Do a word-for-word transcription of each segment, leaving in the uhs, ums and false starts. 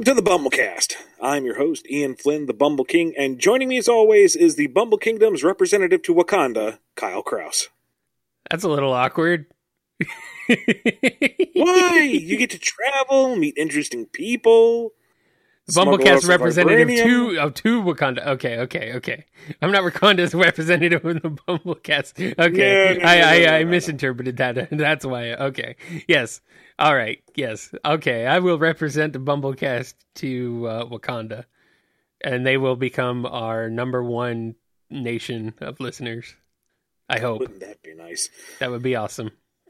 to the Bumblecast. I'm your host, Ian Flynn, the Bumble King, and joining me as always is the Bumble Kingdom's representative to Wakanda, Kyle Kraus. That's a little awkward. Why? You get to travel, meet interesting people. The Bumblecast representative to, of to Wakanda. Okay, okay, okay. I'm not Wakanda's representative of the Bumblecast. Okay, no, no, I, no, I, no, no, I no. misinterpreted that. That's why. Okay, yes. All right, yes. Okay, I will represent the Bumblecast to uh, Wakanda, and they will become our number one nation of listeners. I hope. Wouldn't that be nice? That would be awesome.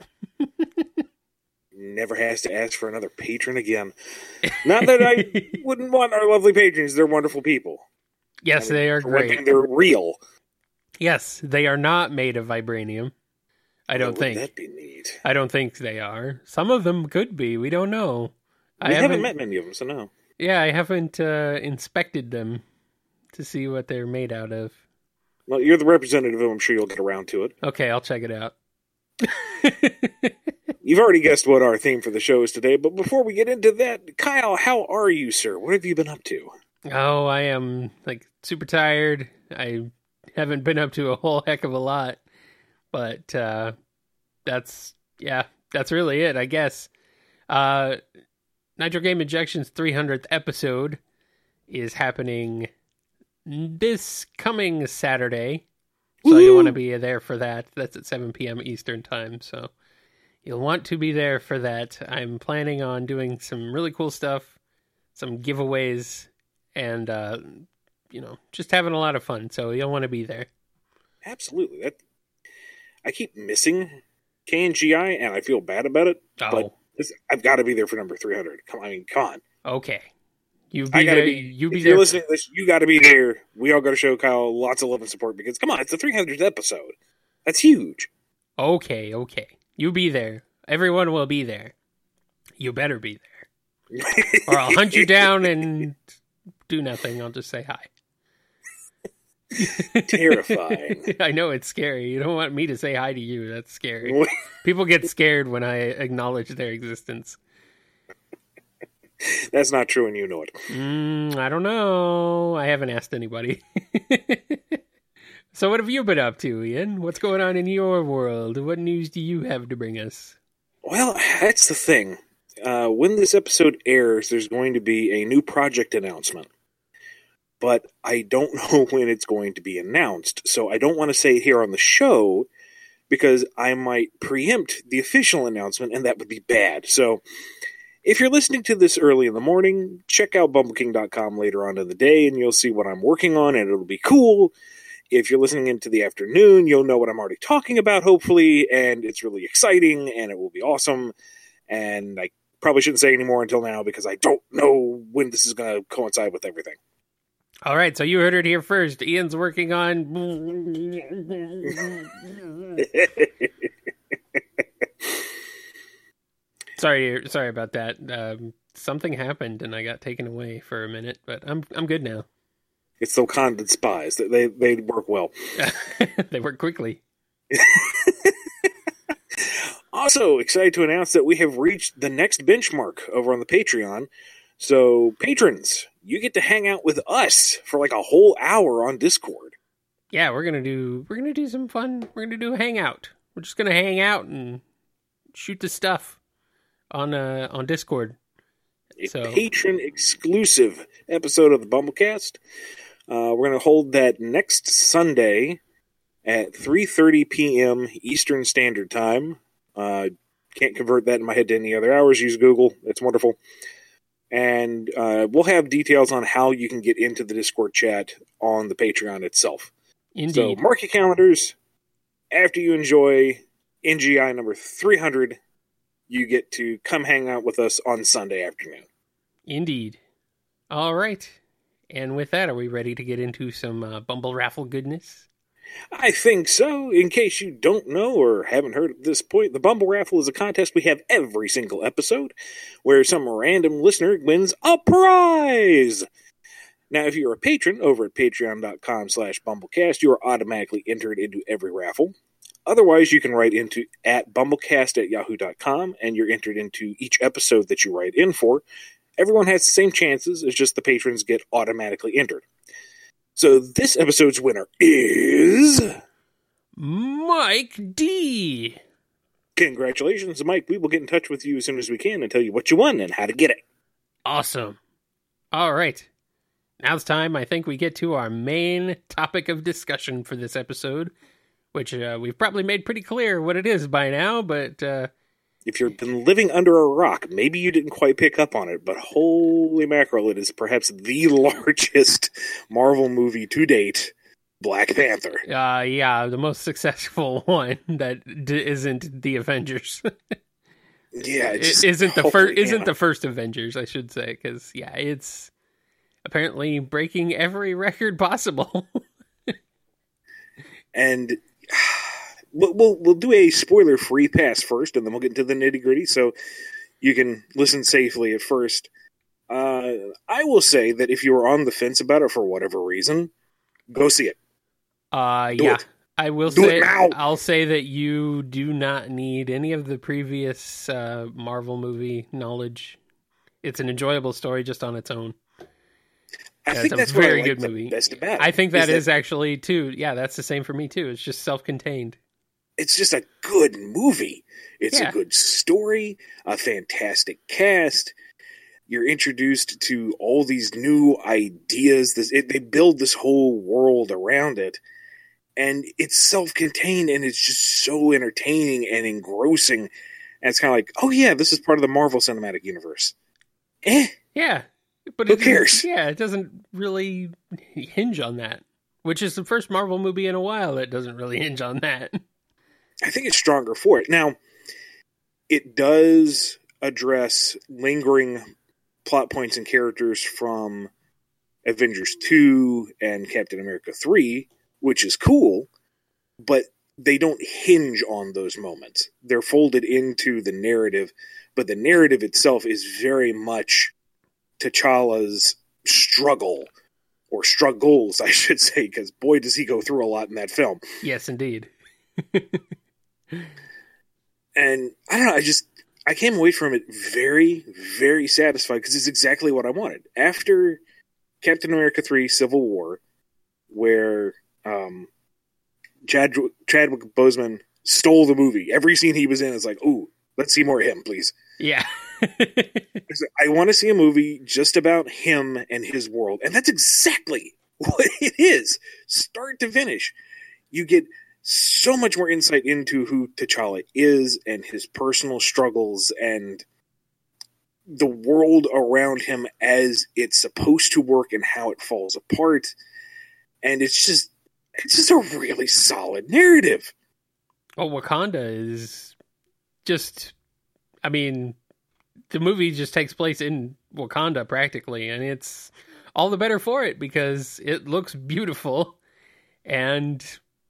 Never has to ask for another patron again. Not that I wouldn't want our lovely patrons. They're wonderful people. Yes, I mean, they are for one great. thing, they're real. Yes, they are not made of vibranium. I don't Wouldn't think. That'd be neat. I don't think they are. Some of them could be. We don't know. We I haven't, haven't met many of them, so no. Yeah, I haven't uh, inspected them to see what they're made out of. Well, you're the representative, I'm sure you'll get around to it. Okay, I'll check it out. You've already guessed what our theme for the show is today, but before we get into that, Kyle, how are you, sir? What have you been up to? Oh, I am like super tired. I haven't been up to a whole heck of a lot, but uh, that's yeah, that's really it, I guess. Uh, Nitro Game Injection's three hundredth episode is happening this coming Saturday, so Woo! you want to be there for that. That's at seven p.m. Eastern time, so you'll want to be there for that. I'm planning on doing some really cool stuff, some giveaways, and, uh, you know, just having a lot of fun, so you'll want to be there. Absolutely. That I keep missing K N G I, and I feel bad about it, Oh. but this, I've got to be there for number three hundred. Come on, I mean, come on. Okay. You be I gotta there. be, you be if there. you're listening to this, you got to be there. We all got to show Kyle lots of love and support because, come on, it's the three hundredth episode. That's huge. Okay, okay. You be there. Everyone will be there. You better be there. Or I'll hunt you down and do nothing. I'll just say hi. Terrifying. I know it's scary. You don't want me to say hi to you. That's scary. People get scared when I acknowledge their existence. That's not true, and you know it. Mm, I don't know. I haven't asked anybody. So what have you been up to, Ian? What's going on in your world? What news do you have to bring us? Well, that's the thing. Uh, when this episode airs, there's going to be a new project announcement. But I don't know when it's going to be announced, so I don't want to say it here on the show because I might preempt the official announcement, and that would be bad. So if you're listening to this early in the morning, check out bumble king dot com later on in the day, and you'll see what I'm working on, and it'll be cool. If you're listening into the afternoon, you'll know what I'm already talking about, hopefully, and it's really exciting, and it will be awesome. And I probably shouldn't say any more until now because I don't know when this is going to coincide with everything. All right, so you heard it here first. Ian's working on... sorry, sorry about that. Um, something happened and I got taken away for a minute, but I'm I'm good now. It's the Wakandan spies. They, they work well. They work quickly. Also, excited to announce that we have reached the next benchmark over on the Patreon. So, patrons, you get to hang out with us for like a whole hour on Discord. Yeah, we're gonna do we're gonna do some fun. We're gonna do a hangout. We're just gonna hang out and shoot the stuff on uh on Discord. A So patron exclusive episode of the Bumblecast. Uh, we're going to hold that next Sunday at three thirty p.m. Eastern Standard Time. Uh, can't convert that in my head to any other hours. Use Google. It's wonderful. And uh, we'll have details on how you can get into the Discord chat on the Patreon itself. indeed. So mark your calendars. After you enjoy N G I number three hundred, you get to come hang out with us on Sunday afternoon. Indeed. All right. And with that, are we ready to get into some uh, Bumble Raffle goodness? I think so. In case you don't know or haven't heard at this point, the Bumble Raffle is a contest we have every single episode where some random listener wins a prize. Now, if you're a patron over at patreon.com slash bumblecast, you are automatically entered into every raffle. Otherwise, you can write into at bumblecast at yahoo dot com, and you're entered into each episode that you write in for. everyone has the same chances, it's just the patrons get automatically entered. So this episode's winner is... Mike D. Congratulations, Mike. We will get in touch with you as soon as we can and tell you what you won and how to get it. Awesome. All right. Now it's time, I think we get to our main topic of discussion for this episode, which uh, we've probably made pretty clear what it is by now, but... Uh, if you've been living under a rock, maybe you didn't quite pick up on it, but holy mackerel, it is perhaps the largest Marvel movie to date, Black Panther. Uh, yeah, the most successful one that d- isn't the Avengers. yeah, it just, it isn't the first. Isn't yeah. the first Avengers, I should say, because yeah, it's apparently breaking every record possible. and we'll, we'll we'll do a spoiler free pass first, and then we'll get into the nitty gritty, so you can listen safely at first. Uh, I will say that if you were on the fence about it for whatever reason, go see it. Uh, do yeah, it. I will do say. It now. I'll say that you do not need any of the previous uh, Marvel movie knowledge. It's an enjoyable story just on its own. I yeah, think it's that's a very what I like good the movie. Best about it. I think that is, is that actually too. Yeah, that's the same for me too. It's just self-contained. It's just a good movie. It's Yeah. a good story, a fantastic cast. You're introduced to all these new ideas. This it, they build this whole world around it, and it's self-contained, and it's just so entertaining and engrossing. And it's kind of like, oh yeah, this is part of the Marvel Cinematic Universe. Eh, Yeah, but Who it, cares? Yeah, it doesn't really hinge on that. Which is the first Marvel movie in a while that doesn't really hinge on that. I think it's stronger for it. Now, it does address lingering plot points and characters from Avengers two and Captain America three, which is cool, but they don't hinge on those moments. They're folded into the narrative, but the narrative itself is very much T'Challa's struggle, or struggles, I should say, because boy, does he go through a lot in that film. Yes, indeed. And I don't know, I just, I came away from it very, very satisfied because it's exactly what I wanted. After Captain America three Civil War, where um, Chad, Chadwick Boseman stole the movie. Every scene he was in is like, ooh, let's see more of him, please. Yeah. I want to see a movie just about him and his world. And that's exactly what it is. Start to finish. You get so much more insight into who T'Challa is and his personal struggles and the world around him as it's supposed to work and how it falls apart. And it's just, it's just a really solid narrative. Well, Wakanda is just, I mean, the movie just takes place in Wakanda practically, and it's all the better for it because it looks beautiful and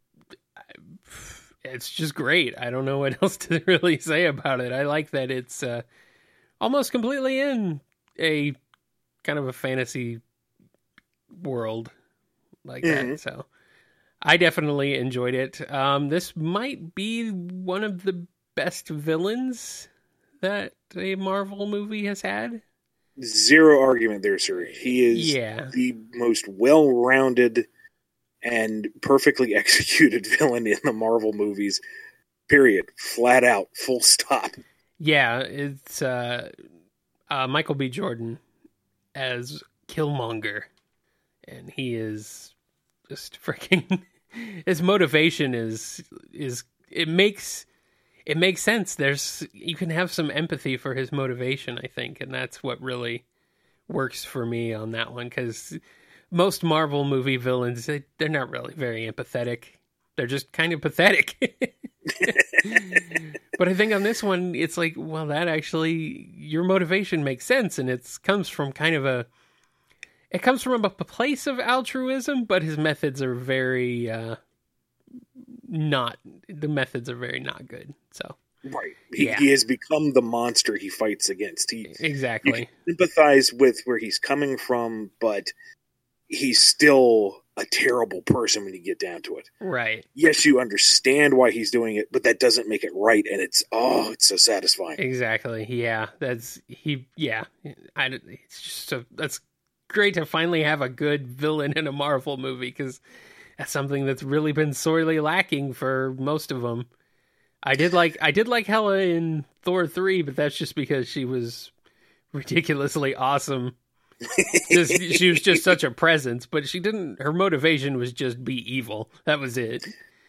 it's just great. I don't know what else to really say about it. I like that it's uh, almost completely in a kind of a fantasy world like Mhm. that. So I definitely enjoyed it. Um, this might be one of the best villains that a Marvel movie has had. Zero argument there, sir. He is Yeah. the most well-rounded and perfectly executed villain in the Marvel movies. Period. Flat out. Full stop. Yeah, it's uh, uh, Michael B. Jordan as Killmonger. And he is just freaking... His motivation is... is it makes... It makes sense. There's you can have some empathy for his motivation, I think, and that's what really works for me on that one. Because most Marvel movie villains, they, they're not really very empathetic. They're just kind of pathetic. But I think on this one, it's like, well, that actually your motivation makes sense, and it comes from kind of a it comes from a place of altruism, but his methods are very. Uh, not the methods are very not good. So Right. He, Yeah. he has become the monster he fights against. He, you exactly. can sympathize with where he's coming from, but he's still a terrible person when you get down to it. Right. Yes, you understand why he's doing it, but that doesn't make it right, and it's, oh, it's so satisfying. Exactly. Yeah, that's he. Yeah, I, it's just a, that's great to finally have a good villain in a Marvel movie, because that's something that's really been sorely lacking for most of them. I did like I did like Hela in Thor three, but that's just because she was ridiculously awesome. Just, she was just such a presence, but she didn't. Her motivation was just be evil. That was it.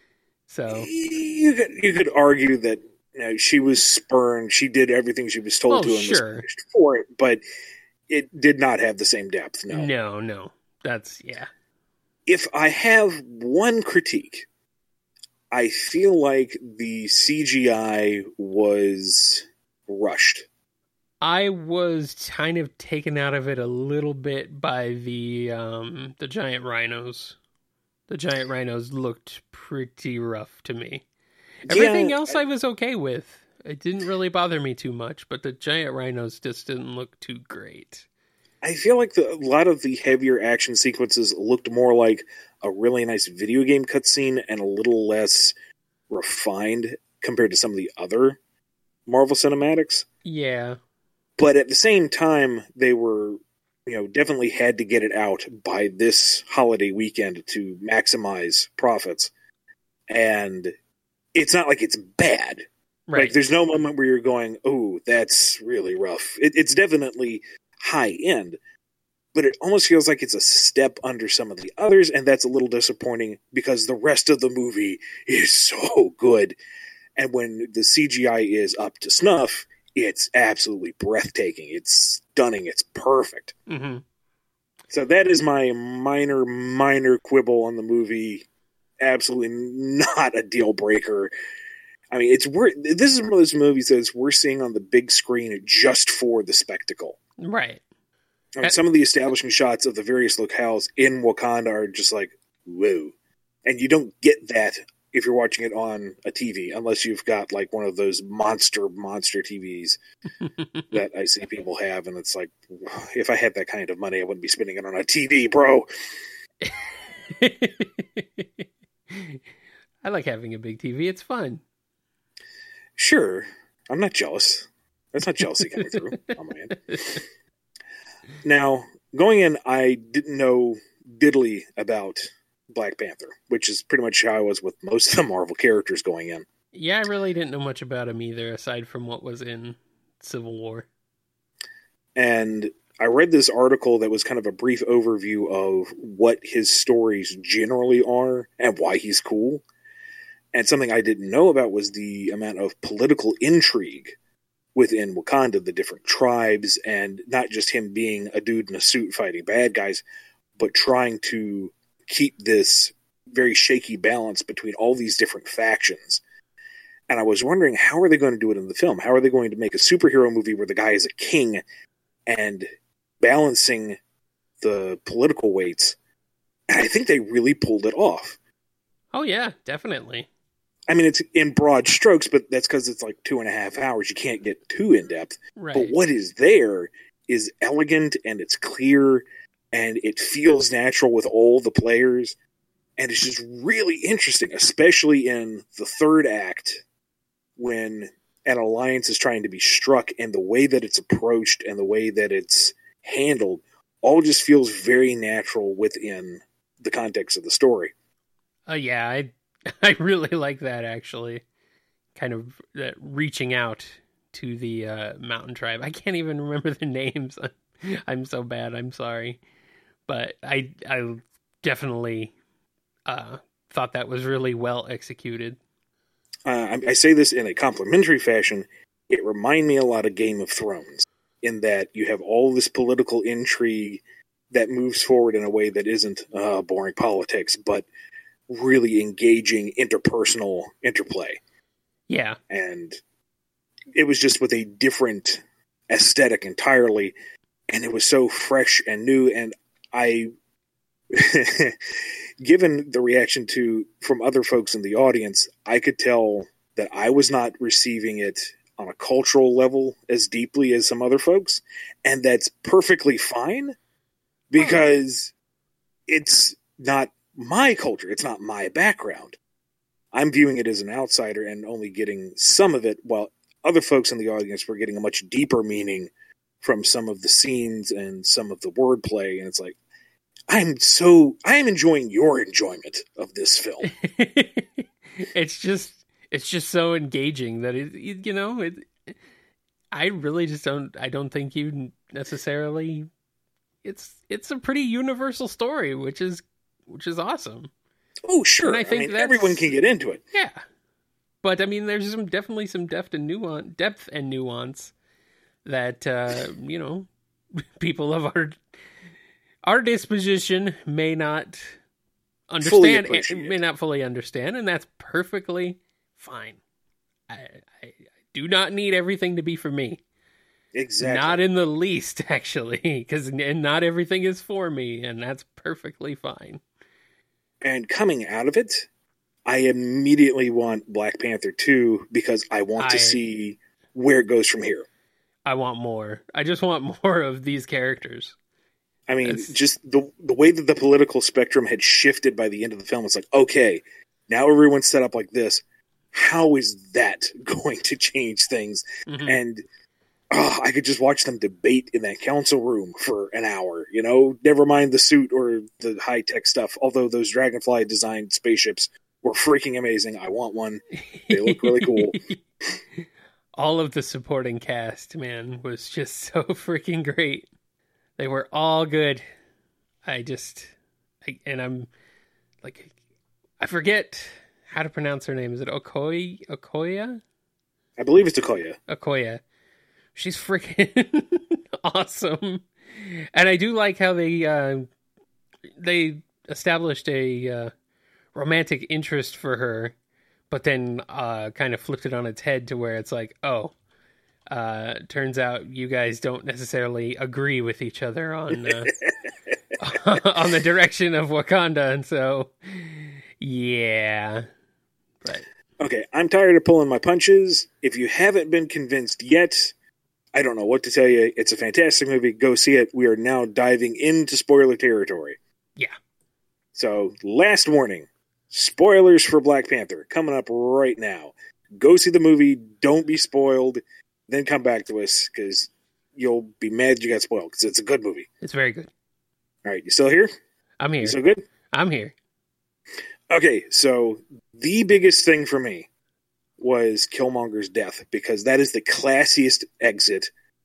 So you could, you could argue that, you know, she was spurned. She did everything she was told well, to and sure. was punished for it, but it did not have the same depth. No, no, no. That's yeah. If I have one critique, I feel like the C G I was rushed. I was kind of taken out of it a little bit by the um, the giant rhinos. The giant rhinos looked pretty rough to me. Everything yeah, else I, I was okay with. It didn't really bother me too much, but the giant rhinos just didn't look too great. I feel like the, a lot of the heavier action sequences looked more like a really nice video game cutscene and a little less refined compared to some of the other Marvel cinematics. Yeah. But at the same time, they were, you know, definitely had to get it out by this holiday weekend to maximize profits. And it's not like it's bad. Right. Like, there's no moment where you're going, oh, that's really rough. It, it's definitely high end, but it almost feels like it's a step under some of the others, and that's a little disappointing because the rest of the movie is so good. And when the C G I is up to snuff, it's absolutely breathtaking. It's stunning. It's perfect. Mm-hmm. So that is my minor, minor quibble on the movie. Absolutely not a deal breaker. I mean, it's worth. This is one of those movies that we're seeing on the big screen just for the spectacle. Right. I mean, some of the establishing shots of the various locales in Wakanda are just like, whoa. And you don't get that if you're watching it on a T V, unless you've got like one of those monster, monster T Vs that I see people have. And it's like, if I had that kind of money, I wouldn't be spending it on a T V, bro. I like having a big T V. It's fun. Sure. I'm not jealous. That's not jealousy coming through on my end. Now, going in, I didn't know diddly about Black Panther, which is pretty much how I was with most of the Marvel characters going in. Yeah, I really didn't know much about him either, aside from what was in Civil War. And I read this article that was kind of a brief overview of what his stories generally are and why he's cool. And something I didn't know about was the amount of political intrigue within Wakanda, the different tribes, and not just him being a dude in a suit fighting bad guys, but trying to keep this very shaky balance between all these different factions. And I was wondering, how are they going to do it in the film? How are they going to make a superhero movie where the guy is a king and balancing the political weights? And I think they really pulled it off. Oh, yeah, definitely. I mean, it's in broad strokes, but that's because it's like two and a half hours. You can't get too in-depth. Right. But what is there is elegant, and it's clear, and it feels natural with all the players. And it's just really interesting, especially in the third act, when an alliance is trying to be struck, and the way that it's approached and the way that it's handled all just feels very natural within the context of the story. Oh, uh, yeah, I I really like that, actually. Kind of that reaching out to the uh, mountain tribe. I can't even remember the names. I'm so bad. I'm sorry. But I I definitely uh, thought that was really well executed. Uh, I, I say this in a complimentary fashion. It reminded me a lot of Game of Thrones, in that you have all this political intrigue that moves forward in a way that isn't uh, boring politics, but really engaging interpersonal interplay. Yeah. And it was just with a different aesthetic entirely, and it was so fresh and new. And I, given the reaction to from other folks in the audience, I could tell that I was not receiving it on a cultural level as deeply as some other folks, and that's perfectly fine, because it's not my culture. It's not my background. I'm viewing it as an outsider and only getting some of it, while other folks in the audience were getting a much deeper meaning from some of the scenes and some of the wordplay. And it's like, I'm so, I'm enjoying your enjoyment of this film. It's just, it's just so engaging that it, you know, it, I really just don't, I don't think you necessarily, it's, it's a pretty universal story, which is, which is awesome. Oh, sure. And I think I mean, everyone can get into it. Yeah. But I mean, there's some definitely some depth and nuance, depth and nuance that, uh, you know, people of our, our disposition may not understand, may not fully understand. And that's perfectly fine. I, I, I do not need everything to be for me. Exactly. Not in the least, actually, because not everything is for me. And that's perfectly fine. And coming out of it, I immediately want Black Panther two because I want I, to see where it goes from here. I want more. I just want more of these characters. I mean, it's... just the the way that the political spectrum had shifted by the end of the film, it's like, okay, now everyone's set up like this. How is that going to change things? Mm-hmm. And oh, I could just watch them debate in that council room for an hour, you know? Never mind the suit or the high-tech stuff, although those Dragonfly-designed spaceships were freaking amazing. I want one. They look really cool. All of the supporting cast, man, was just so freaking great. They were all good. I just... I, and I'm... like, I forget how to pronounce her name. Is it Okoye? Okoye? I believe it's Okoye. Okoye. She's freaking awesome. And I do like how they uh, they established a uh, romantic interest for her, but then uh, kind of flipped it on its head to where it's like, oh, uh, turns out you guys don't necessarily agree with each other on uh, on the direction of Wakanda. And so, yeah. But okay, I'm tired of pulling my punches. If you haven't been convinced yet, I don't know what to tell you. It's a fantastic movie. Go see it. We are now diving into spoiler territory. Yeah. So, last warning. Spoilers for Black Panther coming up right now. Go see the movie. Don't be spoiled. Then come back to us because you'll be mad you got spoiled because it's a good movie. It's very good. All right. You still here? I'm here. You still good? I'm here. Okay. So, the biggest thing for me was Killmonger's death, because that is the classiest exit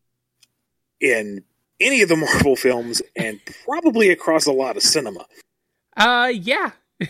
in any of the Marvel films and probably across a lot of cinema. Uh, yeah.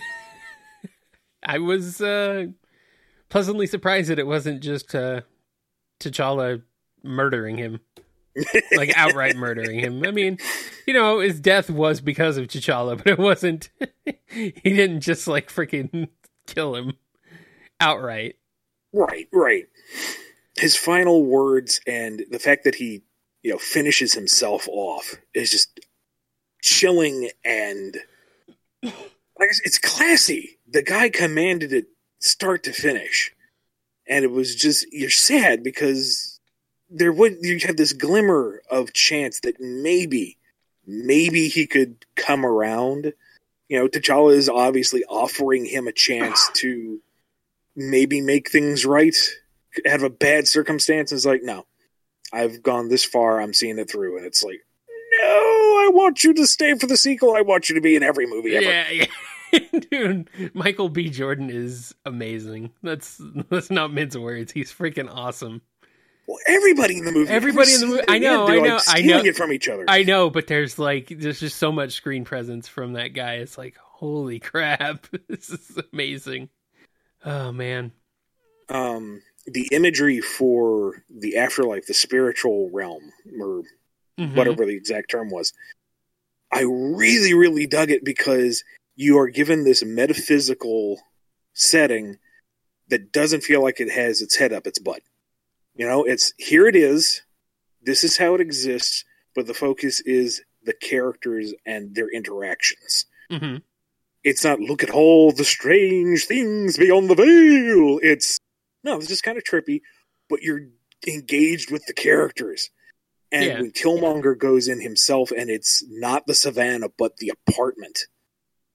I was uh, pleasantly surprised that it wasn't just uh, T'Challa murdering him. Like, outright murdering him. I mean, you know, his death was because of T'Challa, but it wasn't... he didn't just, like, freaking kill him outright. Right, right. His final words and the fact that he, you know, finishes himself off is just chilling and like it's classy. The guy commanded it start to finish, and it was just you're sad because there would you have this glimmer of chance that maybe, maybe he could come around. You know, T'Challa is obviously offering him a chance to maybe make things right out of a bad circumstance. It's like, no, I've gone this far. I'm seeing it through. And it's like, no, I want you to stay for the sequel. I want you to be in every movie ever. Yeah, yeah. Dude, Michael B. Jordan is amazing. That's, let's not mince words. He's freaking awesome. Well, everybody in the movie. Everybody in the movie. I know, I know, like I know. it from each other. I know, but there's like, there's just so much screen presence from that guy. It's like, holy crap. This is amazing. Oh, man. Um, the imagery for the afterlife, the spiritual realm, or mm-hmm. whatever the exact term was, I really, really dug it because you are given this metaphysical setting that doesn't feel like it has its head up its butt. You know, it's, here it is, this is how it exists, but the focus is the characters and their interactions. Mm-hmm. It's not, look at all the strange things beyond the veil. It's, no, it's just kind of trippy, but you're engaged with the characters. And yeah. when Killmonger goes in himself and it's not the savannah, but the apartment,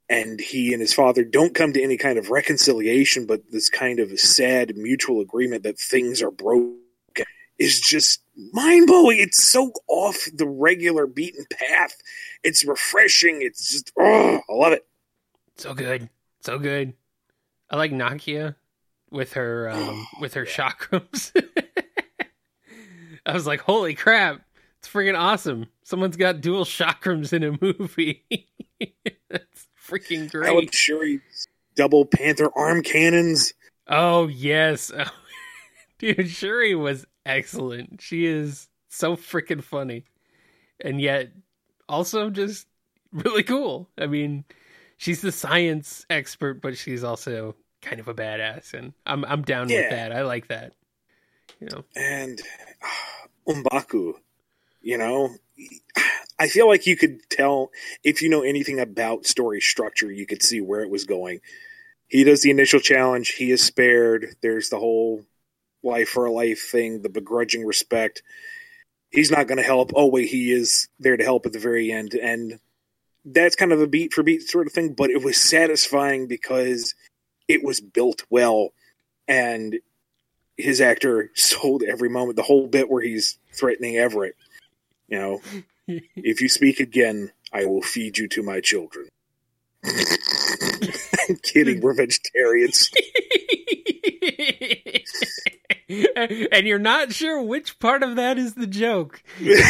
and he and his father don't come to any kind of reconciliation, but this kind of sad mutual agreement that things are broken is just mind-blowing. It's so off the regular beaten path. It's refreshing. It's just, oh, I love it. So good. So good. I like Nakia with her um, with her chakrams. I was like, holy crap. It's freaking awesome. Someone's got dual chakrams in a movie. That's freaking great. Alan Shuri's double Panther arm cannons. Oh, yes. Oh, dude, Shuri was excellent. She is so freaking funny. And yet, also just really cool. I mean, she's the science expert, but she's also kind of a badass. And I'm I'm down yeah. with that. I like that. You know. And uh, M'Baku, you know, I feel like you could tell, if you know anything about story structure, you could see where it was going. He does the initial challenge. He is spared. There's the whole life for a life thing, the begrudging respect. He's not going to help. Oh, wait, he is there to help at the very end. And that's kind of a beat for beat sort of thing, but it was satisfying because it was built well. And his actor sold every moment. The whole bit where he's threatening Everett. You know, if you speak again, I will feed you to my children. I'm kidding, we're vegetarians. And you're not sure which part of that is the joke.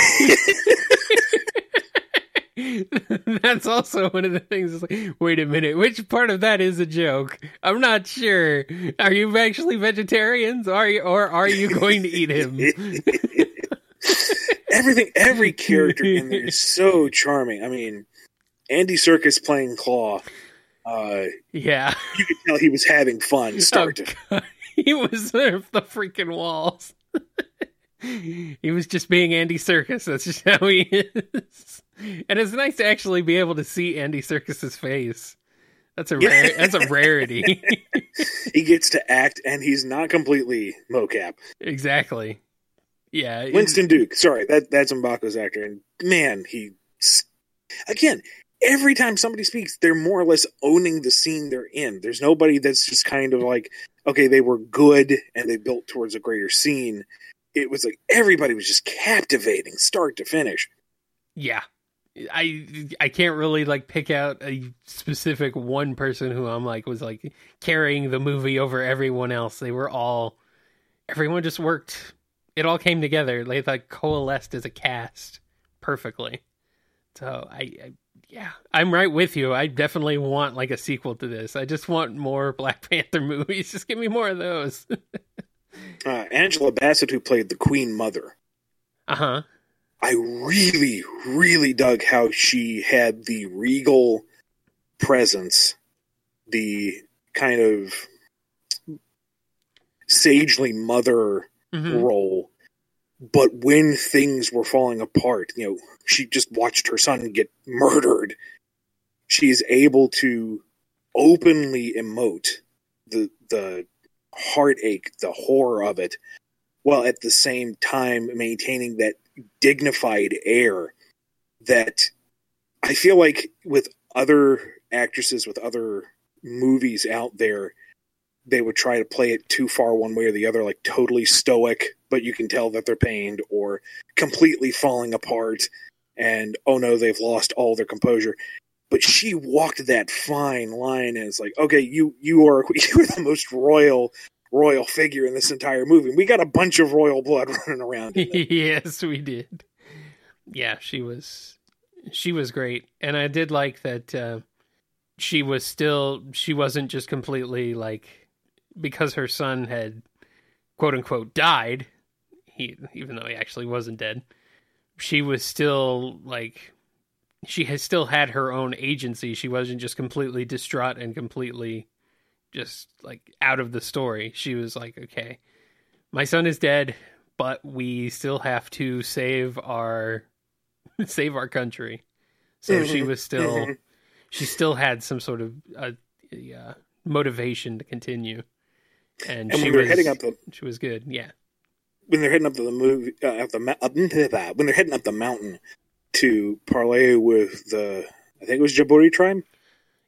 That's also one of the things. It's like, wait a minute, which part of that is a joke? I'm not sure. Are you actually vegetarians? Are you, or are you going to eat him? Everything, every character in there is so charming. I mean, Andy Serkis playing Claw. Uh, yeah, you could tell he was having fun. Start oh, to. God. He was there for the freaking walls. He was just being Andy Serkis. That's just how he is. And it's nice to actually be able to see Andy Serkis's face. That's a rare, that's a rarity. He gets to act, and he's not completely mocap. Exactly. Yeah, Winston Duke. Sorry, that that's M'Baku's actor, and man, he again. Every time somebody speaks, they're more or less owning the scene they're in. There's nobody that's just kind of like, okay, they were good and they built towards a greater scene. It was like everybody was just captivating, start to finish. Yeah. I I can't really like pick out a specific one person who I'm like was like carrying the movie over everyone else. They were all, everyone just worked. It all came together. They like coalesced as a cast perfectly. So I, I yeah, I'm right with you. I definitely want like a sequel to this. I just want more Black Panther movies. Just give me more of those. uh, Angela Bassett, who played the Queen Mother. Uh-huh. I really, really dug how she had the regal presence, the kind of sagely mother mm-hmm. role. But when things were falling apart, you know, she just watched her son get murdered. She's able to openly emote the the heartache, the horror of it, while at the same time maintaining that dignified air that I feel like with other actresses, with other movies out there, they would try to play it too far one way or the other, like totally stoic, but you can tell that they're pained, or completely falling apart and, oh no, they've lost all their composure. But she walked that fine line, and it's like, okay, you you are you are the most royal royal figure in this entire movie. We got a bunch of royal blood running around. Yes, we did. Yeah, she was she was great, and I did like that uh, she was still she wasn't just completely like, because her son had quote unquote died. He even though he actually wasn't dead, she was still like. She has still had her own agency. She wasn't just completely distraught and completely just like out of the story. She was like, okay, my son is dead, but we still have to save our, save our country. So mm-hmm. she was still, mm-hmm. she still had some sort of uh, uh, motivation to continue. And, and she was heading up the, she was good. Yeah. When they're heading up to the movie, uh, up the, up, when they're heading up the mountain, to parlay with the, I think it was Djibouti tribe?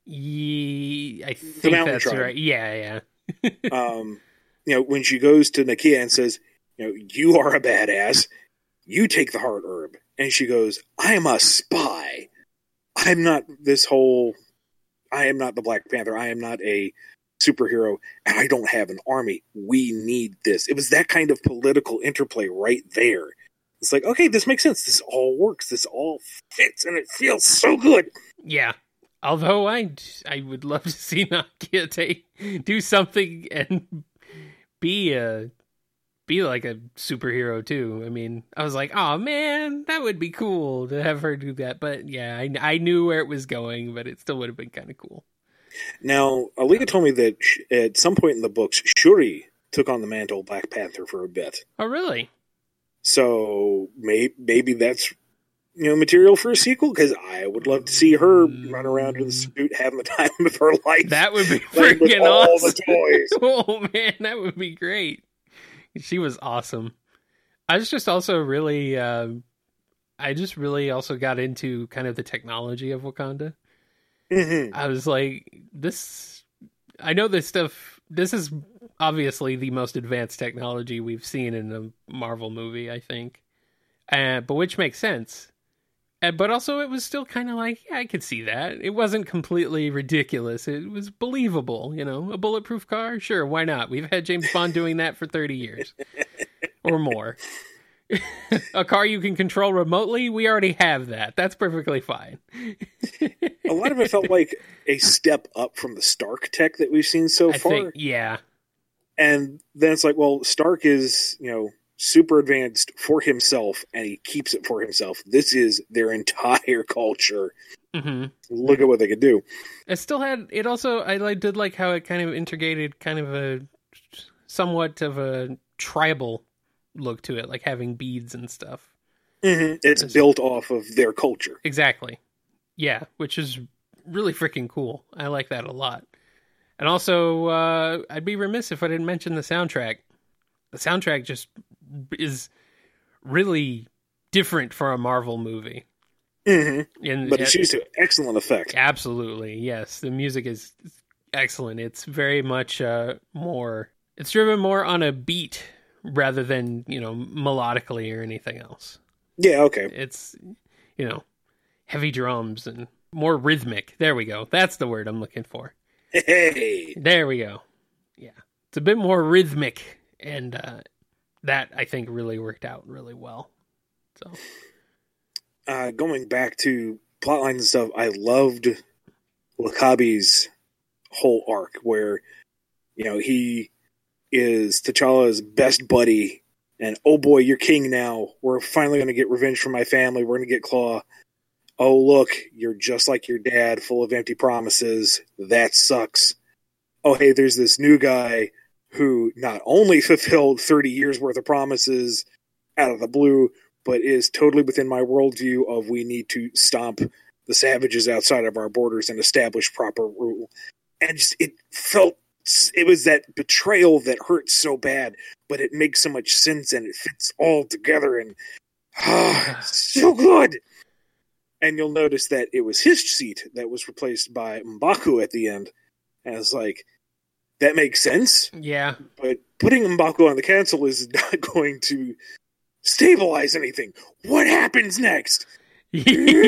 Ye- I think Mountain that's Tribe. right. Yeah, yeah. um, you know, when she goes to Nakia and says, you know, you are a badass, you take the heart herb. And she goes, I am a spy. I'm not this whole, I am not the Black Panther. I am not a superhero, and I don't have an army. We need this. It was that kind of political interplay right there. It's like, okay, this makes sense. This all works. This all fits, and it feels so good. Yeah. Although I, I would love to see Nakia take, do something and be a be like a superhero too. I mean, I was like, oh man, that would be cool to have her do that. But yeah, I, I knew where it was going, but it still would have been kind of cool. Now, Alika told me that at some point in the books, Shuri took on the mantle of Black Panther for a bit. Oh, really? So maybe, maybe that's, you know, material for a sequel, because I would love to see her run around in the suit having the time of her life. That would be freaking freaking all awesome. the toys. Oh man, that would be great. She was awesome. I was just also really, uh, I just really also got into kind of the technology of Wakanda. Mm-hmm. I was like, this, I know this stuff, this is obviously the most advanced technology we've seen in a Marvel movie, I think. Uh, but which makes sense. Uh, but also it was still kind of like, yeah, I could see that. It wasn't completely ridiculous. It was believable, you know, a bulletproof car. Sure. Why not? We've had James Bond doing that for thirty years or more. A car you can control remotely. We already have that. That's perfectly fine. A lot of it felt like a step up from the Stark tech that we've seen so I far. think, yeah. And then it's like, well, Stark is, you know, super advanced for himself, and he keeps it for himself. This is their entire culture. Mm-hmm. Look at what they could do. It still had, it also, I like, did like how it kind of integrated kind of a, somewhat of a tribal look to it, like having beads and stuff. Mm-hmm. It's, it's built off of their culture. Exactly. Yeah, which is really freaking cool. I like that a lot. And also, uh, I'd be remiss if I didn't mention the soundtrack. The soundtrack just is really different for a Marvel movie. Mm-hmm. And, but it's used to excellent effect. Absolutely, yes. The music is excellent. It's very much uh, more... It's driven more on a beat rather than, you know, melodically or anything else. Yeah, okay. It's, you know, heavy drums and more rhythmic. There we go. That's the word I'm looking for. Hey! There we go. Yeah. It's a bit more rhythmic, and uh, that, I think, really worked out really well. So, uh, going back to plotlines and stuff, I loved W'Kabi's whole arc, where, you know, he is T'Challa's best buddy, and oh boy, you're king now. We're finally going to get revenge for my family. We're going to get Claw. Oh, look, you're just like your dad, full of empty promises. That sucks. Oh, hey, there's this new guy who not only fulfilled thirty years worth of promises out of the blue, but is totally within my worldview of we need to stomp the savages outside of our borders and establish proper rule. And just, it felt, it was that betrayal that hurts so bad, but it makes so much sense and it fits all together, and ah, so good. And you'll notice that it was his seat that was replaced by M'Baku at the end. And it's like, that makes sense. yeah. But putting M'Baku on the council is not going to stabilize anything. What happens next? And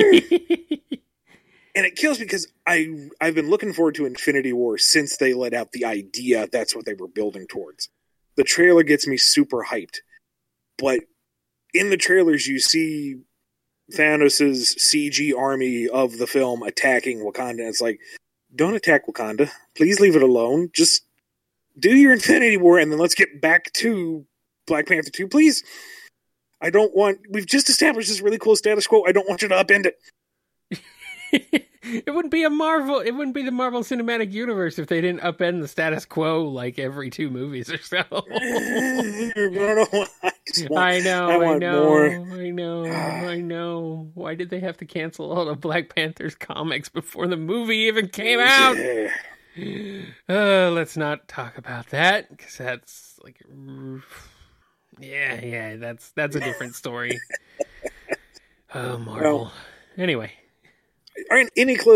it kills me because I, I've been looking forward to Infinity War since they let out the idea that's what they were building towards. The trailer gets me super hyped. But in the trailers, you see Thanos' C G army of the film attacking Wakanda. And it's like, don't attack Wakanda. Please leave it alone. Just do your Infinity War and then let's get back to Black Panther two, please. I don't want... We've just established this really cool status quo. I don't want you to upend it. It wouldn't be a Marvel... It wouldn't be the Marvel Cinematic Universe if they didn't upend the status quo like every two movies or so. I don't know. I, just want, I know, I, I, want know, more. I know, I know. Why did they have to cancel all of Black Panther's comics before the movie even came out? Yeah. Uh, let's not talk about that, because that's like... Yeah, yeah, that's that's a different story. Oh, Marvel. Well, anyway. Aren't any clothing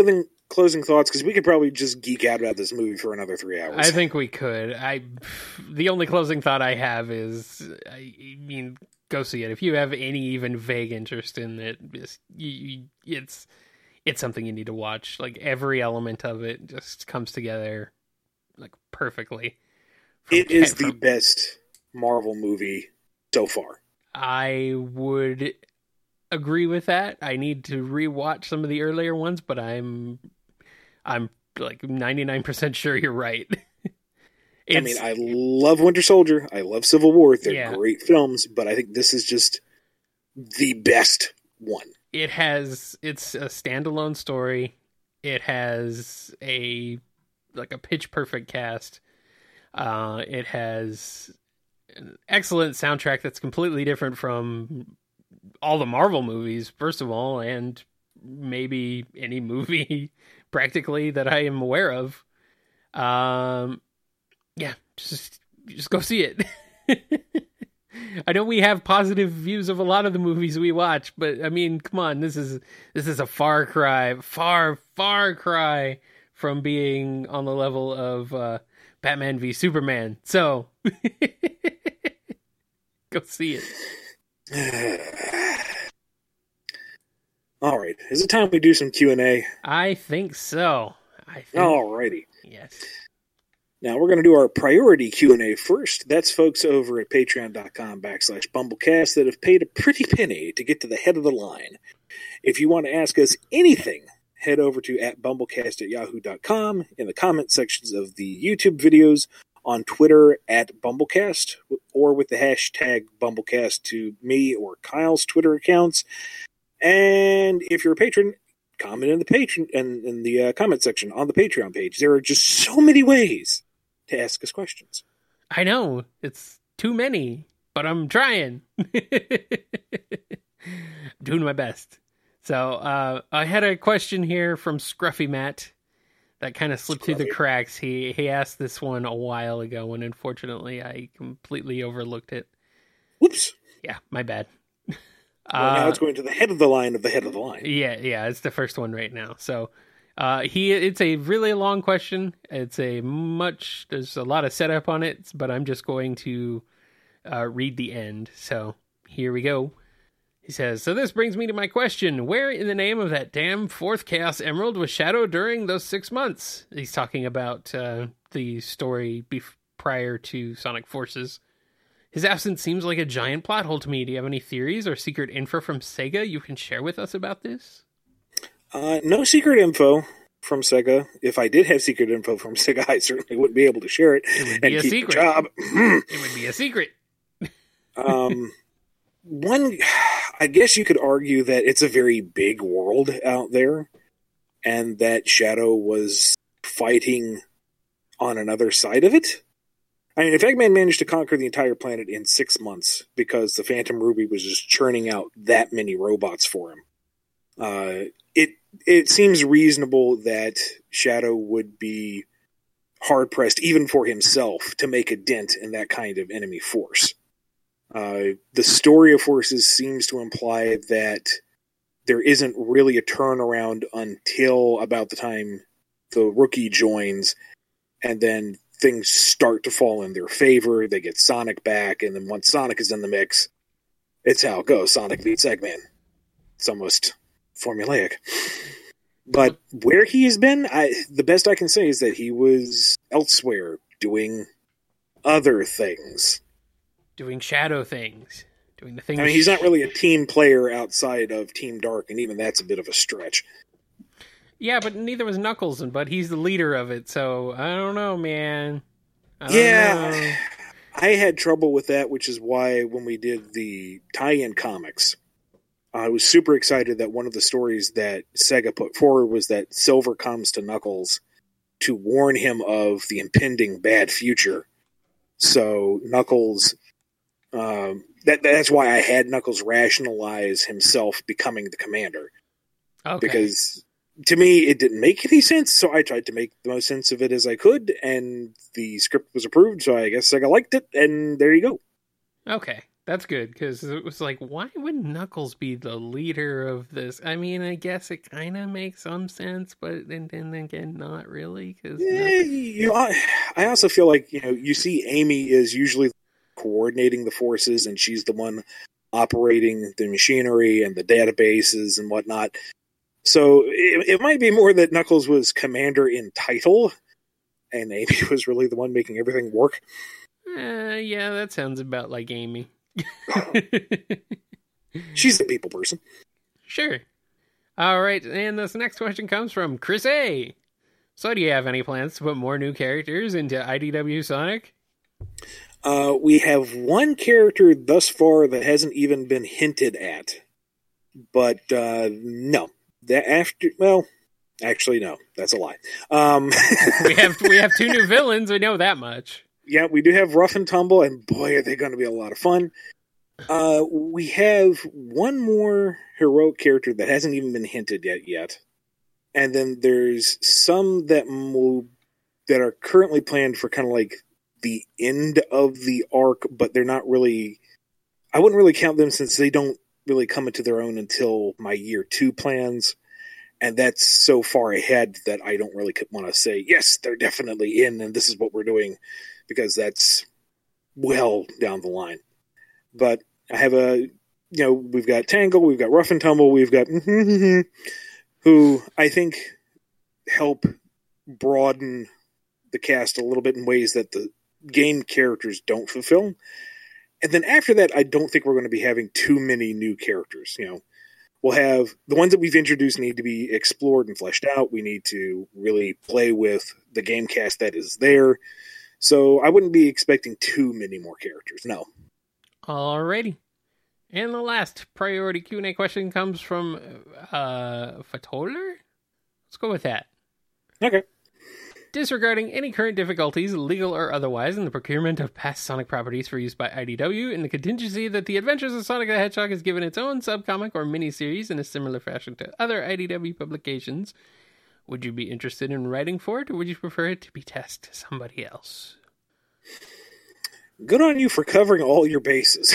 closing thoughts? Because we could probably just geek out about this movie for another three hours. I think we could. I the only closing thought I have is, I mean, go see it if you have any even vague interest in it. Just, you, you, it's it's something you need to watch. Like every element of it just comes together like perfectly. It is the best Marvel movie so far. I would agree with that. I need to rewatch some of the earlier ones, but I'm I'm like ninety-nine percent sure you're right. I mean, I love Winter Soldier. I love Civil War. They're yeah. great films, but I think this is just the best one. It has, it's a standalone story. It has a, like a pitch perfect cast. Uh, it has an excellent soundtrack that's completely different from all the Marvel movies, first of all, and maybe any movie practically that I am aware of. Um, yeah, just just go see it. I know we have positive views of a lot of the movies we watch, but I mean, come on, this is this is a far cry, far far cry from being on the level of uh, Batman v Superman. So go see it. All right, is it time we do some Q and A? I think so. I think... All righty. Yes. Now we're going to do our priority Q and A first. That's folks over at patreon.com backslash bumblecast that have paid a pretty penny to get to the head of the line. If you want to ask us anything, head over to at bumblecast at yahoo dot com in the comment sections of the YouTube videos, on Twitter at bumblecast, or with the hashtag bumblecast to me or Kyle's Twitter accounts. And if you're a patron, comment in the patron and in, in the uh, comment section on the Patreon page. There are just so many ways to ask us questions. I know it's too many, but I'm trying. Doing my best. So uh, I had a question here from Scruffy Matt that kind of slipped Scruffy. through the cracks. He he asked this one a while ago, and unfortunately, I completely overlooked it. Whoops. Yeah, my bad. Well, uh, now it's going to the head of the line of the head of the line. Yeah, yeah, it's the first one right now. So uh, he, it's a really long question. It's a much, there's a lot of setup on it, but I'm just going to uh, read the end. So here we go. He says, so this brings me to my question. Where in the name of that damn fourth Chaos Emerald was Shadow during those six months? He's talking about uh, the story bef- prior to Sonic Forces. His absence seems like a giant plot hole to me. Do you have any theories or secret info from Sega you can share with us about this? Uh, no secret info from Sega. If I did have secret info from Sega, I certainly wouldn't be able to share it. It would be and a keep secret. The job. It would be a secret. um, one, I guess you could argue that it's a very big world out there, and that Shadow was fighting on another side of it. I mean, if Eggman managed to conquer the entire planet in six months because the Phantom Ruby was just churning out that many robots for him, uh, it it seems reasonable that Shadow would be hard-pressed, even for himself, to make a dent in that kind of enemy force. Uh, the story of Forces seems to imply that there isn't really a turnaround until about the time the Rookie joins, and then things start to fall in their favor. They get Sonic back, and then once Sonic is in the mix, it's how it goes. Sonic beats Eggman. It's almost formulaic. But where he has been, I, the best I can say is that he was elsewhere doing other things. Doing Shadow things. Doing the things. I mean, he's not really a team player outside of Team Dark, and even that's a bit of a stretch. Yeah, but neither was Knuckles, but he's the leader of it, so I don't know, man. I don't yeah, know. I had trouble with that, which is why when we did the tie-in comics, I was super excited that one of the stories that Sega put forward was that Silver comes to Knuckles to warn him of the impending bad future. So Knuckles, um, that that's why I had Knuckles rationalize himself becoming the commander. Okay. Because to me, it didn't make any sense, so I tried to make the most sense of it as I could, and the script was approved, so I guess Sega liked it, and there you go. Okay. That's good, because it was like, why would Knuckles be the leader of this? I mean, I guess it kind of makes some sense, but then, then again, not really. Cause yeah, you know, I, I also feel like, you know, you see Amy is usually coordinating the forces, and she's the one operating the machinery and the databases and whatnot. So it, it might be more that Knuckles was commander in title, and Amy was really the one making everything work. Uh, yeah, that sounds about like Amy. She's a people person. Sure. All right, and this next question comes from Chris A. So do you have any plans to put more new characters into I D W Sonic? Uh, we have one character thus far that hasn't even been hinted at. But uh, no. That after, well, actually, no. That's a lie. Um, we have we have two new villains. We know that much. Yeah, we do have Rough and Tumble, and boy, are they going to be a lot of fun. Uh, we have one more heroic character that hasn't even been hinted at yet. And then there's some that move, that are currently planned for kind of like the end of the arc, but they're not really... I wouldn't really count them since they don't really come into their own until my year two plans. And that's so far ahead that I don't really want to say, yes, they're definitely in, and this is what we're doing, because that's well down the line. But I have a, you know, we've got Tangle, we've got Rough and Tumble, we've got who I think help broaden the cast a little bit in ways that the game characters don't fulfill. And then after that, I don't think we're going to be having too many new characters. You know, we'll have the ones that we've introduced need to be explored and fleshed out. We need to really play with the game cast that is there. So I wouldn't be expecting too many more characters. No. Alrighty. And the last priority Q and A question comes from uh, Fatoller? Let's go with that. Okay. Disregarding any current difficulties, legal or otherwise, in the procurement of past Sonic properties for use by I D W, in the contingency that the Adventures of Sonic the Hedgehog is given its own subcomic or miniseries in a similar fashion to other I D W publications, would you be interested in writing for it, or would you prefer it to be tasked to somebody else? Good on you for covering all your bases.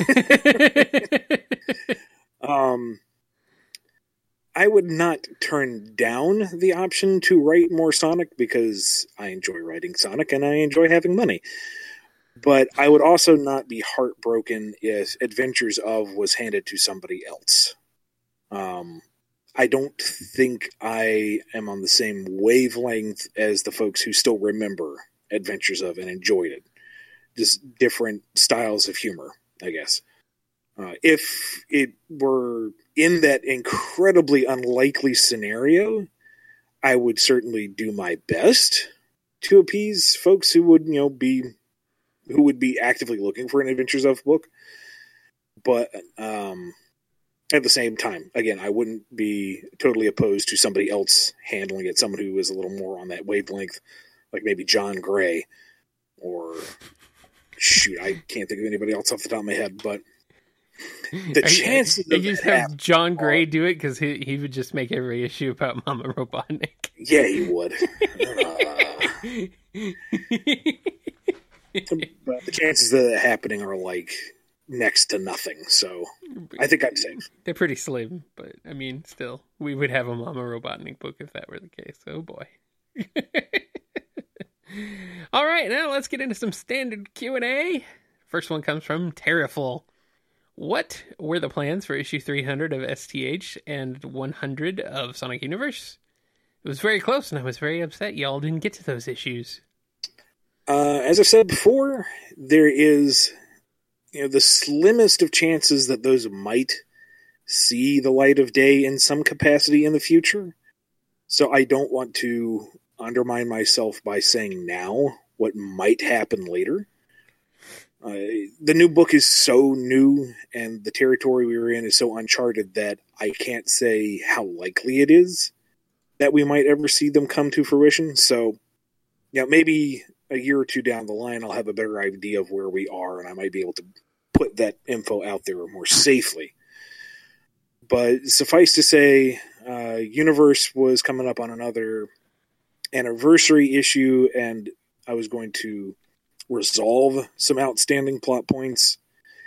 um, I would not turn down the option to write more Sonic because I enjoy writing Sonic and I enjoy having money. But I would also not be heartbroken if Adventures of was handed to somebody else. Um, I don't think I am on the same wavelength as the folks who still remember Adventures of and enjoyed it. Just different styles of humor, I guess. Uh, if it were in that incredibly unlikely scenario, I would certainly do my best to appease folks who would, you know, be who would be actively looking for an Adventures of book. But um, at the same time, again, I wouldn't be totally opposed to somebody else handling it, someone who is a little more on that wavelength, like maybe John Gray or... Shoot, I can't think of anybody else off the top of my head, but the Are chances you, of you just that have John Gray are, do it because he he would just make every issue about Mama Robotnik. Yeah, he would. uh, but the chances of that happening are like next to nothing, so I think I'm safe. They're pretty slim, but I mean, still, we would have a Mama Robotnik book if that were the case. Oh boy. All right, now let's get into some standard Q and A. First one comes from Terraful. What were the plans for issue three hundred of S T H and one hundred of Sonic Universe? It was very close, and I was very upset y'all didn't get to those issues. Uh, as I said before, there is, you know, the slimmest of chances that those might see the light of day in some capacity in the future. So I don't want to undermine myself by saying now what might happen later. Uh, the new book is so new and the territory we were in is so uncharted that I can't say how likely it is that we might ever see them come to fruition. So, yeah, maybe a year or two down the line I'll have a better idea of where we are and I might be able to put that info out there more safely. But suffice to say, uh, Universe was coming up on another anniversary issue, and I was going to resolve some outstanding plot points.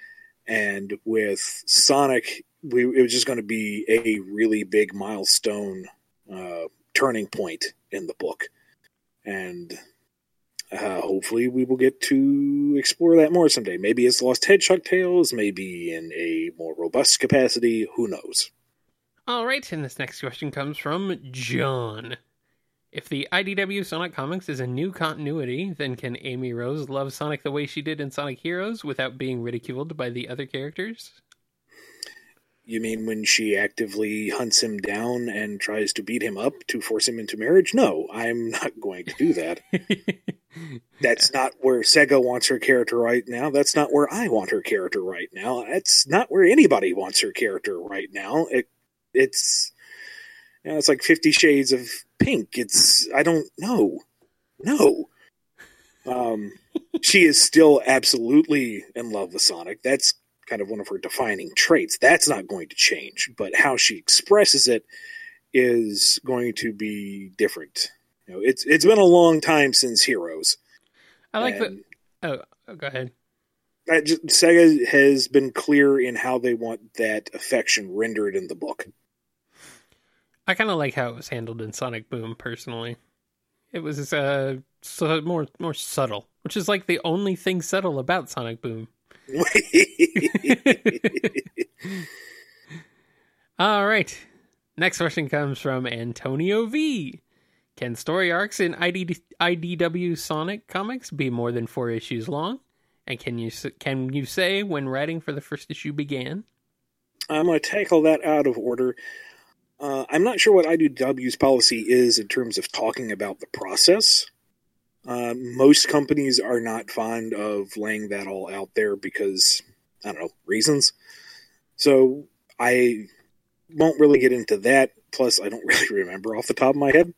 And with Sonic, we, it was just going to be a really big milestone uh, turning point in the book. And uh, hopefully we will get to explore that more someday. Maybe as Lost Hedgehog Tales, maybe in a more robust capacity. Who knows? All right, and this next question comes from John. If the I D W Sonic Comics is a new continuity, then can Amy Rose love Sonic the way she did in Sonic Heroes without being ridiculed by the other characters? You mean when she actively hunts him down and tries to beat him up to force him into marriage? No, I'm not going to do that. That's not where Sega wants her character right now. That's not where I want her character right now. That's not where anybody wants her character right now. It, it's, you know, it's like Fifty Shades of Pink. It's, I don't know. No. Um, she is still absolutely in love with Sonic. That's kind of one of her defining traits. That's not going to change, but how she expresses it is going to be different. You know, it's it's been a long time since Heroes. I like the. Oh, oh, go ahead. I just, Sega has been clear in how they want that affection rendered in the book. I kind of like how it was handled in Sonic Boom. Personally, it was uh so more more subtle, which is like the only thing subtle about Sonic Boom. All right. Next question comes from Antonio V. Can story arcs in I D- I D W Sonic comics be more than four issues long? And can you can you say when writing for the first issue began? I'm going to tackle that out of order. Uh, I'm not sure what I D W's policy is in terms of talking about the process. Uh, most companies are not fond of laying that all out there because, I don't know, reasons. So I won't really get into that. Plus, I don't really remember off the top of my head.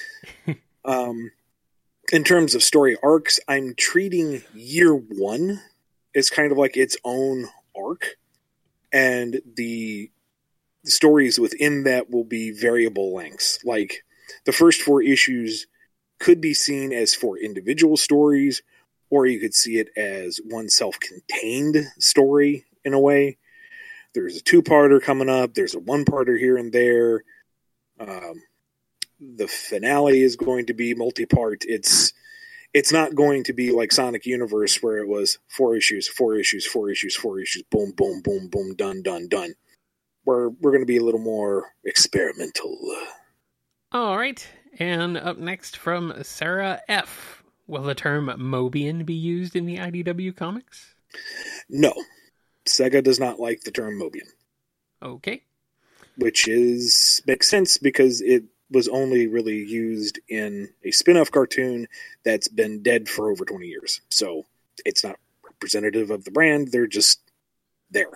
um, in terms of story arcs, I'm treating year one as kind of like its own arc. And the stories within that will be variable lengths. Like, the first four issues could be seen as four individual stories, or you could see it as one self-contained story in a way. There's a two-parter coming up. There's a one-parter here and there. Um, the finale is going to be multi-part. It's it's not going to be like Sonic Universe where it was four issues, four issues, four issues, four issues, boom, boom, boom, boom, done, done, done. Where we're going to be a little more experimental. All right. And up next from Sarah F. Will the term Mobian be used in the I D W comics? No. Sega does not like the term Mobian. Okay. Which is makes sense because it was only really used in a spin-off cartoon that's been dead for over twenty years. So it's not representative of the brand. They're just there.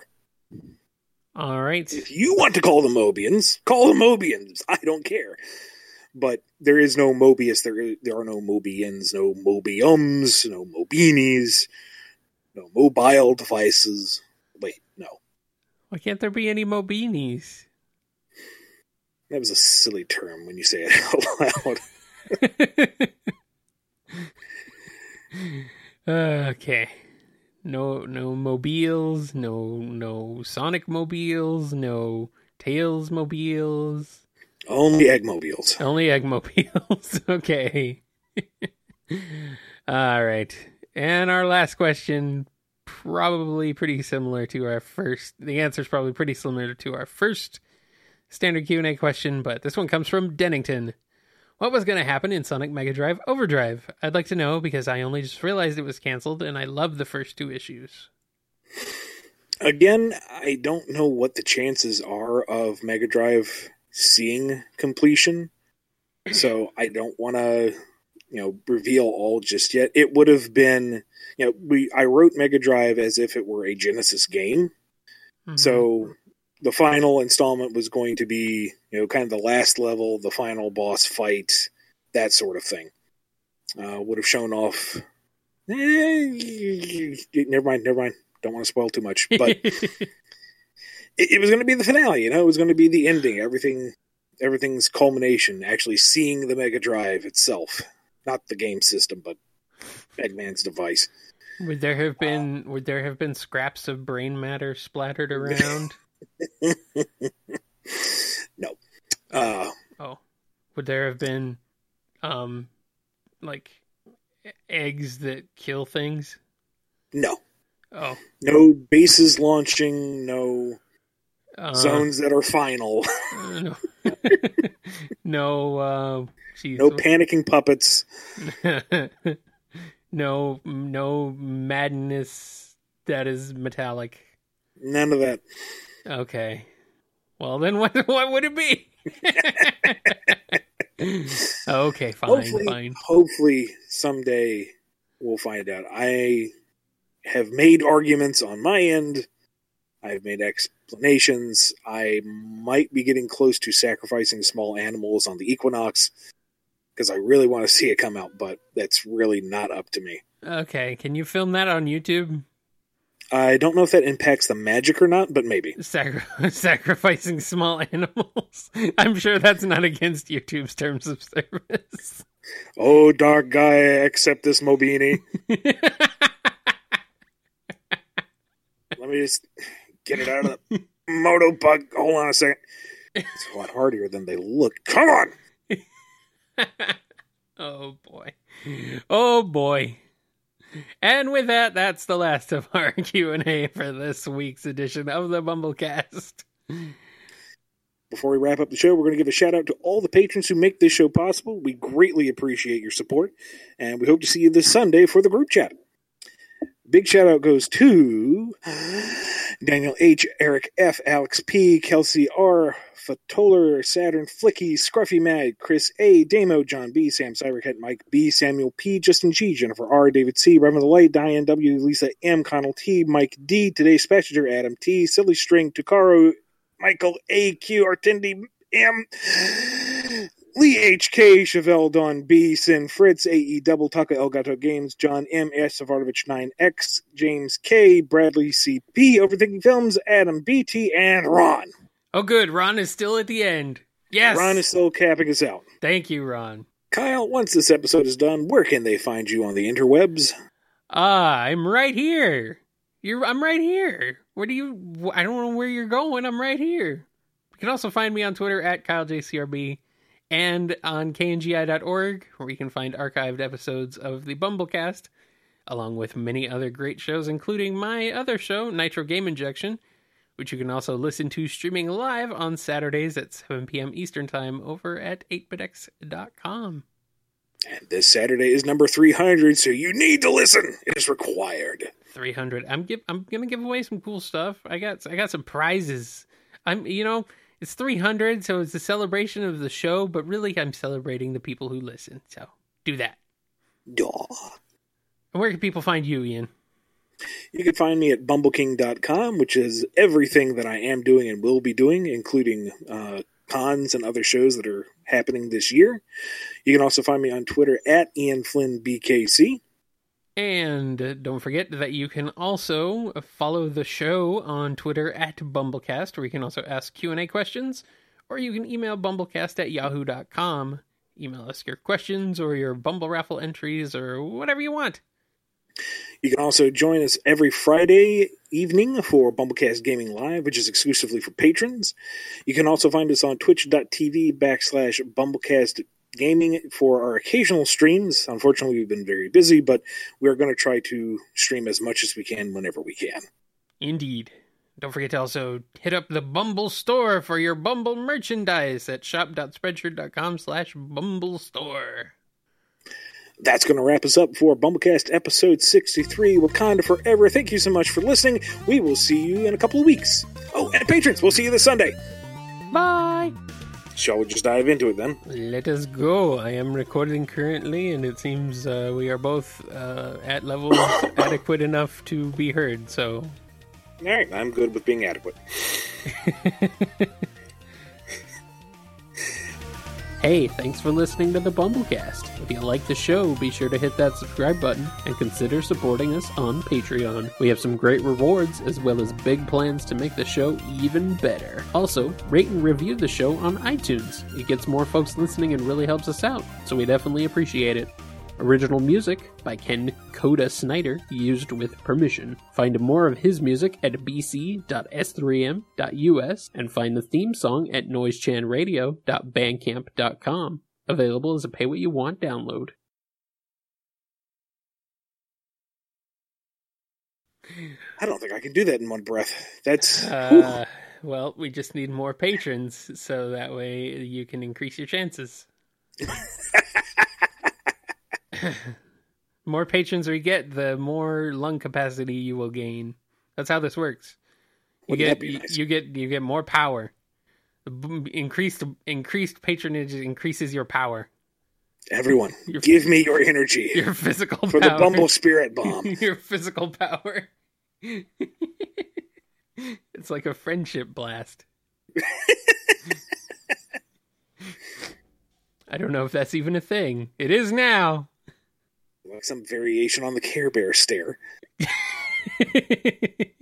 All right. If you want to call them Mobians, call them Mobians. I don't care. But there is no Mobius, there there are no Mobians, no Mobiums, no Mobinis, no mobile devices. Wait, no. Why can't there be any Mobinis? That was a silly term when you say it out loud. Okay. No no mobiles, no no Sonic mobiles, no Tails mobiles. Only Eggmobiles. Only Eggmobiles. Okay. All right. And our last question, probably pretty similar to our first. The answer is probably pretty similar to our first standard Q and A question, but this one comes from Dennington. What was going to happen in Sonic Mega Drive Overdrive? I'd like to know because I only just realized it was canceled and I love the first two issues. Again, I don't know what the chances are of Mega Drive seeing completion, so I don't want to, you know, reveal all just yet. It would have been, you know, we I wrote Mega Drive as if it were a Genesis game, mm-hmm. So the final installment was going to be, you know, kind of the last level, the final boss fight, that sort of thing. Uh, would have shown off. Eh, never mind, never mind. Don't want to spoil too much, but. It, it was going to be the finale, you know. It was going to be the ending. Everything, everything's culmination. Actually, seeing the Mega Drive itself, not the game system, but Eggman's device. Would there have been uh, would there have been scraps of brain matter splattered around? No. Uh, oh. Would there have been um like eggs that kill things? No. Oh. No bases launching, no uh, zones that are final. uh, no. no uh geez, no panicking puppets. no no madness that is metallic. None of that. Okay. Well, then what what would it be? Okay, fine, hopefully, fine. Hopefully someday we'll find out. I have made arguments on my end. I've made explanations. I might be getting close to sacrificing small animals on the equinox because I really want to see it come out, but that's really not up to me. Okay, can you film that on YouTube? I don't know if that impacts the magic or not, but maybe. Sacri- sacrificing small animals? I'm sure that's not against YouTube's terms of service. Oh, dark guy, accept this Mobini. Let me just get it out of the Moto Bug. Hold on a second. It's a lot harder than they look. Come on! Oh, boy. Oh, boy. And with that, that's the last of our Q and A for this week's edition of the Bumblecast. Before we wrap up the show, we're going to give a shout out to all the patrons who make this show possible. We greatly appreciate your support, and we hope to see you this Sunday for the group chat. Big shout out goes to Daniel H., Eric F., Alex P., Kelsey R., Fatoller, Saturn, Flicky, Scruffy Mag, Chris A., Damo, John B., Sam Cybercat, Mike B., Samuel P., Justin G., Jennifer R., David C., Reverend the Light, Diane W., Lisa M., Connell T., Mike D., Today's Passenger, Adam T., Silly String, Tucaro, Michael A Q, Artendi M., Lee H K, Chevelle Don B, Sin Fritz, A E Double, Taka Elgato Games, John M S, Savardovich nine X, James K, Bradley C P, Overthinking Films, Adam B T, and Ron. Oh, good. Ron is still at the end. Yes. Ron is still capping us out. Thank you, Ron. Kyle, once this episode is done, where can they find you on the interwebs? Ah, I'm right here. You're. I'm right here. Where do you? I don't know where you're going. I'm right here. You can also find me on Twitter at Kyle J C R B and on K N G I dot org, where you can find archived episodes of the Bumblecast, along with many other great shows, including my other show, Nitro Game Injection, which you can also listen to streaming live on Saturdays at seven p.m. Eastern Time over at eight bit x dot com. And this Saturday is number three hundred, so you need to listen. It is required. three hundred. I'm give, I'm gonna give away some cool stuff. I got I got some prizes. I'm you know it's three hundred, so it's a celebration of the show, but really I'm celebrating the people who listen. So do that. Duh. And where can people find you, Ian? You can find me at bumbleking dot com, which is everything that I am doing and will be doing, including uh, cons and other shows that are happening this year. You can also find me on Twitter at Ian Flynn B K C. And uh, don't forget that you can also follow the show on Twitter at Bumblecast, where you can also ask Q and A questions, or you can email bumblecast at yahoo dot com. Email us your questions or your Bumble Raffle entries or whatever you want. You can also join us every Friday evening for Bumblecast Gaming Live, which is exclusively for patrons. You can also find us on twitch.tv backslash Bumblecast Gaming for our occasional streams. Unfortunately, we've been very busy, but we're going to try to stream as much as we can whenever we can. Indeed. Don't forget to also hit up the Bumble store for your Bumble merchandise at shop.spreadshirt.com slash Bumble store. That's going to wrap us up for Bumblecast episode sixty-three, Wakanda Forever. Thank you so much for listening. We will see you in a couple of weeks. Oh, and patrons, we'll see you this Sunday. Bye. Shall we just dive into it then? Let us go. I am recording currently, and it seems uh, we are both uh, at levels adequate enough to be heard, so... All right, I'm good with being adequate. Hey, thanks for listening to the Bumblecast. If you like the show, be sure to hit that subscribe button and consider supporting us on Patreon. We have some great rewards, as well as big plans to make the show even better. Also, rate and review the show on iTunes. It gets more folks listening and really helps us out, so we definitely appreciate it. Original music by Ken Coda Snyder, used with permission. Find more of his music at b c dot s three m dot u s and find the theme song at noise chan radio dot bandcamp dot com. Available as a pay-what-you-want download. I don't think I can do that in one breath. That's... Uh, well, we just need more patrons, so that way you can increase your chances. More patrons we get, the more lung capacity you will gain. That's how this works. You Wouldn't get that be nice? you get you get more power. Increased increased patronage increases your power. Everyone, Your- give me your energy Your physical for power. the Bumble Spirit Bomb. Your physical power. It's like a friendship blast. I don't know if that's even a thing. It is now. Like some variation on the Care Bear stare.